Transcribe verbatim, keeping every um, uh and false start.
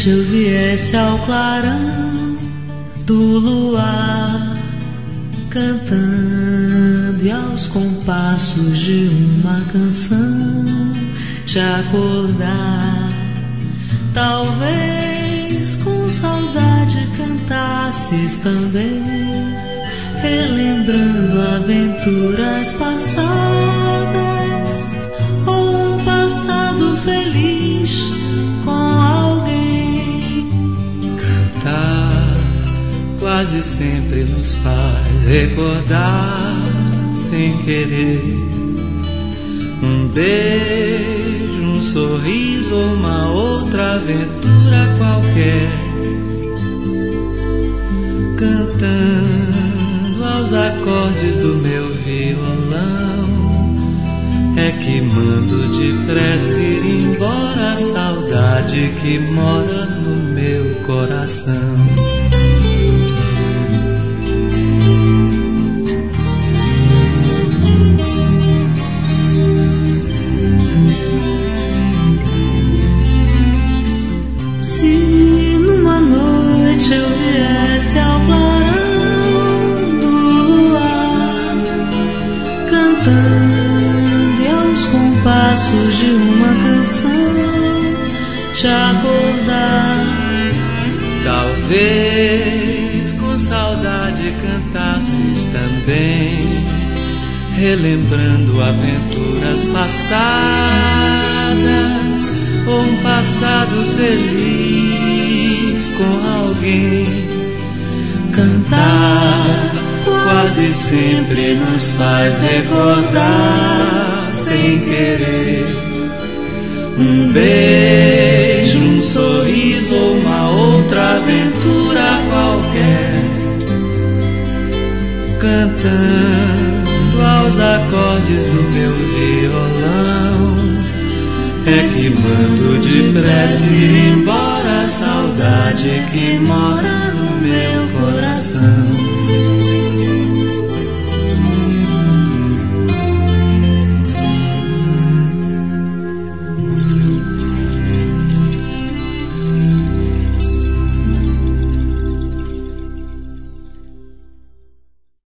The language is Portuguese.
noite eu viesse ao clarão do luar, cantando e aos compassos de uma canção te acordar. Talvez com saudade cantasses também, relembrando aventuras passadas ou um passado feliz com alguém. Cantar quase sempre nos faz recordar sem querer um beijo, um sorriso ou uma outra aventura qualquer. Cantando aos acordes do meu violão, é que mando depressa ir embora a saudade que mora no meu coração. Se numa noite eu viesse ao clarão do luar, cantando e aos compassos de uma canção te acordar. Talvez com saudade cantasses também, relembrando aventuras passadas ou um passado feliz com alguém. Cantar quase sempre nos faz recordar sem querer um beijo, um sorriso ou uma outra aventura qualquer. Cantando aos acordes do meu violão, é que mando depressa ir embora a saudade que mora no meu coração.